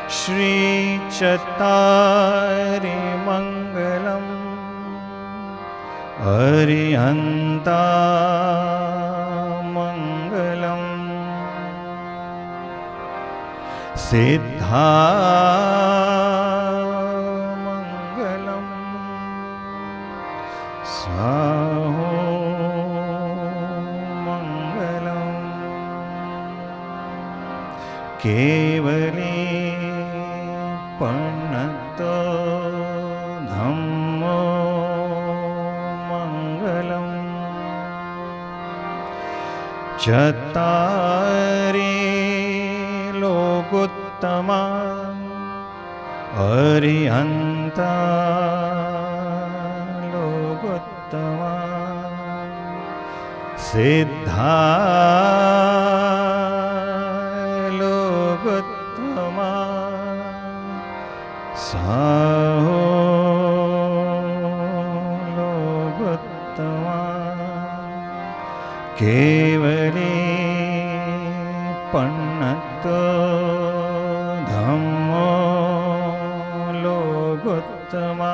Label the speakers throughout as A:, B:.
A: श्रीचत्तारि मङ्गलम् अरिहन्ता मङ्गलम् सिद्धा मङ्गलम् साहो मङ्गलम् केवली पन्नतो धम्मो मङ्गलम् चत्तारि लोकोत्तमा अरिहन्ता लोकोत्तमा सिद्धा लोकोत्तमा साहो लोकोत्तमा केवली पन्नतो धम्मो लोकोत्तमा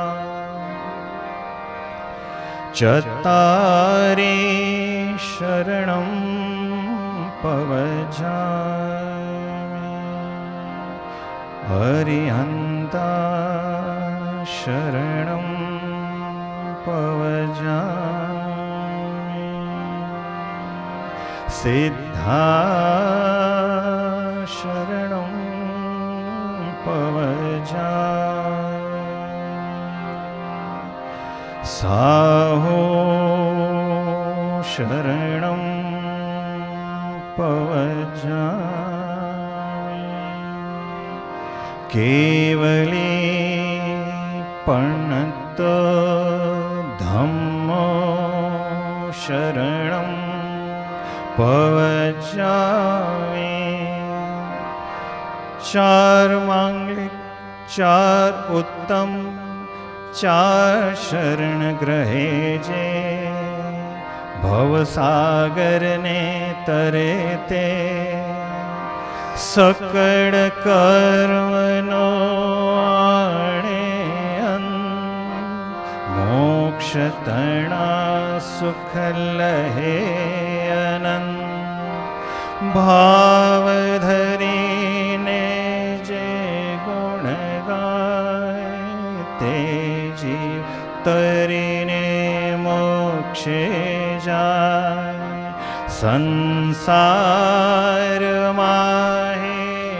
A: चत्तारि शरणं पवजामि अरिहन्ता शरणं पवजामि सिद्धा शरणं पवजामि साहो शरणं पवजामि केवली पन्नतो धम्मो शरणं पवजामि चार मांगलिक चार उत्तम चार शरण ग्रहे जे भवसागर ने तरे ते सकळ कर्मनो आणे मोक्ष तणा सुख लहे अनंत भाव धरीने जे गुण गाय ते जीव तरीने मोक्षे जाय संसार माहे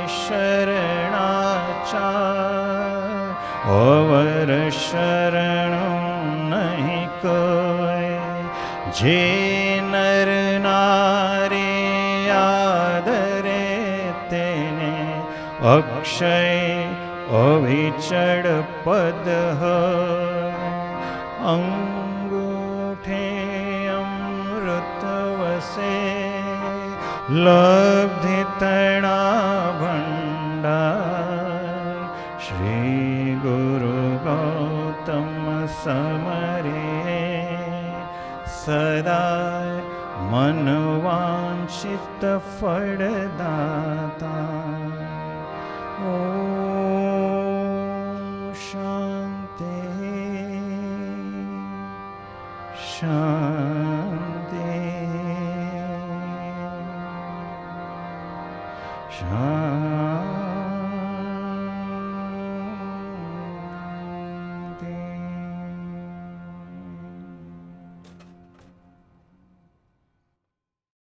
A: शरणाचार अवर शरण नहीं कोय जे नर नारी आदरे तेने अक्षय अविचल पद अंगूठे अमृत वसे लब्धि तणा भंडार श्री गुरु गौतम समरे सदा मनवांचित फलदाता शांति शांति शांति।